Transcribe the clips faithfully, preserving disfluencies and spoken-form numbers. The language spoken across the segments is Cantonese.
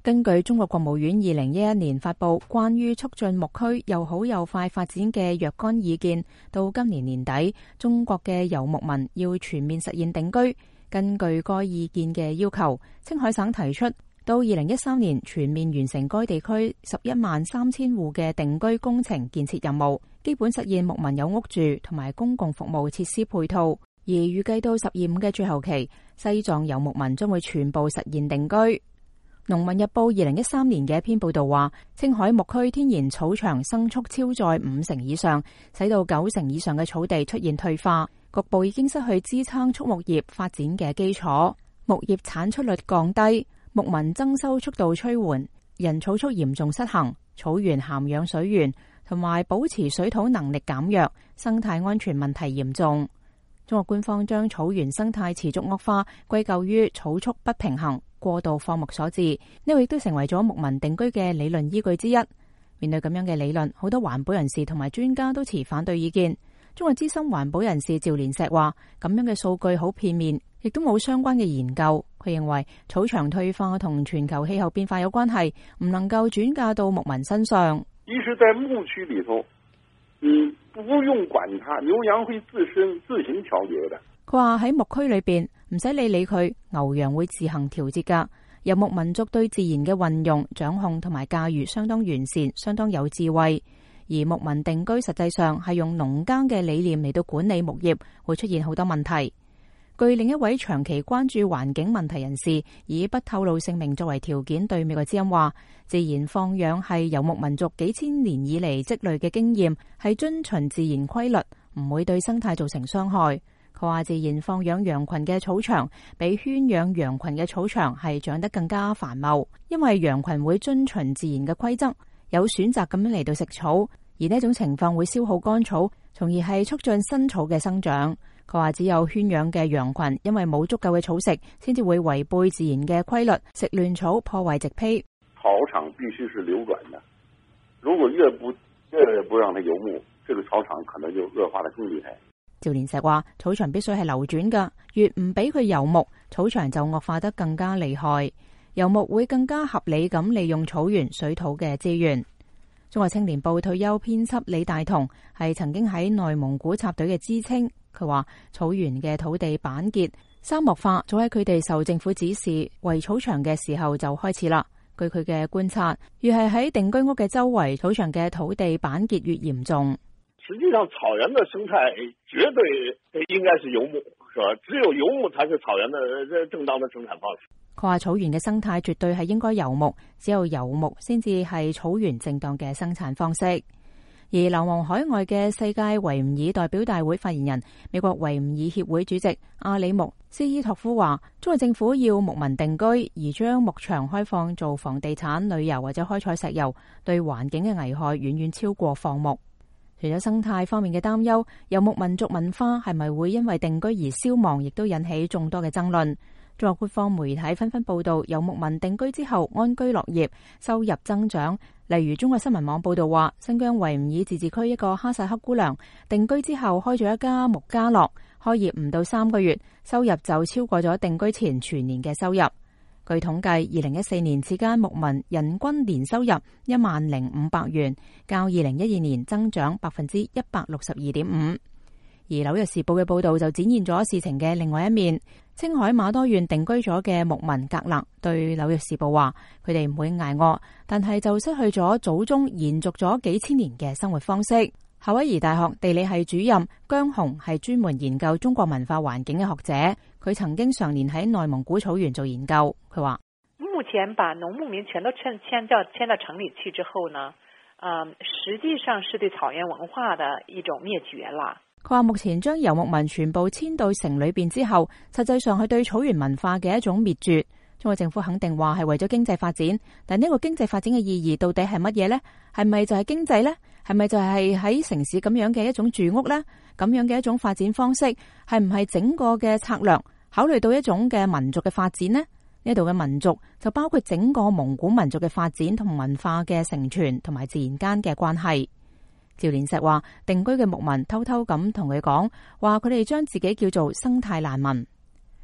根據中國國務院二零一一年發布關於促進牧區又好又快發展嘅若干意見，到今年年底，中國嘅游牧民要全面實現定居。根據該意見嘅要求，青海省提出到二零一三年全面完成該地區十一萬三千戶嘅定居工程建設任務，基本實現牧民有屋住同埋公共服務設施配套。而預計到十二五嘅最後期，西藏游牧民將會全部實現定居。農民日報二零一三年嘅一篇報道話，青海牧區天然草場生畜超載五成以上，使到九成以上嘅草地出現退化，局部已經失去支撐畜牧業發展嘅基礎，牧業產出率降低，牧民增收速度趨緩，人草畜嚴重失衡，草原涵養水源同埋保持水土能力減弱，生態安全問題嚴重。中國官方將草原生態持續惡化歸咎於草畜不平衡、過度放牧所致，呢個亦都成為咗牧民定居嘅理論依據之一。面對咁樣嘅理論，好多環保人士同埋專家都持反對意見。中國資深環保人士趙連石話：咁樣嘅數據好片面，亦都冇相關嘅研究。佢認為草場退化同全球氣候變化有關係，唔能夠轉嫁到牧民身上。 一是在牧區裏頭，你不用管它，牛羊會自身自行調節的。 佢話喺牧區裏邊唔使你理佢，牛羊會自行調節噶。游牧民族對自然嘅運用、掌控同埋駕馭相當完善，相當有智慧。而牧民定居實際上係用農耕嘅理念嚟到管理牧業，會出現好多問題。據另一位長期關注環境問題人士以不透露姓名作為條件對美國之音話，自然放養係游牧民族幾千年以嚟積累嘅經驗，係遵循自然規律，唔會對生態造成傷害。佢話自然放養羊群嘅草場比圈養羊群嘅草場係長得更加繁茂，因為羊群會遵循自然嘅規則，有選擇咁樣嚟到食草，而呢種情況會消耗乾草，從而係促進新草嘅生長。佢話只有圈養嘅羊群，因為冇足夠嘅草食，先至會違背自然嘅規律，食亂草，破壞植被。 草場必須是流轉的，如果越不越不讓它游牧，這個草場可能就惡化得更厲害。 趙連石話：草場必須係流轉噶，越唔俾佢游牧，草場就惡化得更加厲害。游牧會更加合理咁利用草原水土嘅資源。中國青年報退休編輯李大同係曾經喺內蒙古插隊嘅知青。佢話草原嘅土地板結、沙漠化，早喺佢哋受政府指示圍草場嘅時候就開始啦。據佢嘅觀察，越係喺定居屋嘅周圍，草場嘅土地板結越嚴重。 實際上，草原的生態絕對應該是游牧，是吧？只有游牧才是草原的正當的生產方式。 佢話草原嘅生態絕對係應該游牧，只有游牧先至係草原正當嘅生產方式。而流亡海外嘅世界維吾爾代表大會發言人、美國維吾爾協會主席阿里木斯伊托夫話：中國政府要牧民定居，而將牧場開放做房地產、旅遊或者開採石油，對環境嘅危害遠遠超過放牧。除咗生態方面嘅擔憂，游牧民族文化係咪會因為定居而消亡，亦都引起眾多嘅爭論。中國官方媒體紛紛報道，游牧民定居之後安居樂業，收入增長。例如中國新聞網報道話，新疆維吾爾自治區一個哈薩克姑娘定居之後開咗一家牧家樂，開業唔到三個月，收入就超過咗定居前全年嘅收入。據統計，二零一四年此間牧民人均年收入一萬零五百元，較二零一二年增長百分之一百六十二點五。而紐約時報嘅報道就展現咗事情嘅另外一面。青海馬多縣定居咗嘅牧民格勒對紐約時報話：佢哋唔會捱餓，但係就失去咗祖宗延續咗幾千年嘅生活方式。夏威夷大學地理系主任姜紅係專門研究中國文化環境嘅學者，佢曾經常年喺內蒙古草原做研究。佢話： 目前把農牧民全都遷遷到遷到城裏去之後呢，嗯，實際上是對草原文化的一種滅絕啦。 佢話目前將游牧民全部遷到城裏邊之後，實際上係對草原文化嘅一種滅絕。中國政府肯定話係為咗經濟發展，但呢個經濟發展嘅意義到底係乜嘢呢？係咪就係經濟呢？係咪就係喺城市咁樣嘅一種住屋呢？咁樣嘅一種發展方式，係唔係整個嘅策略考慮到一種嘅民族嘅發展呢？呢度嘅民族就包括整個蒙古民族嘅發展同文化嘅承傳同埋自然間嘅關係。趙連石話，定居嘅牧民偷偷咁同佢講話，佢哋將自己叫做生態難民。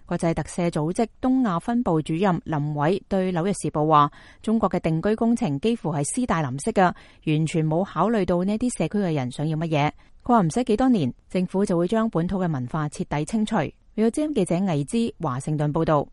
國際特赦組織東亞分部主任林偉對紐約時報話，中國嘅定居工程幾乎係斯大林式嘅，完全冇考慮到呢啲社區嘅人想要乜嘢。佢話唔使幾多年，政府就會將本土嘅文化徹底清除。美國之音記者魏之華盛頓報道。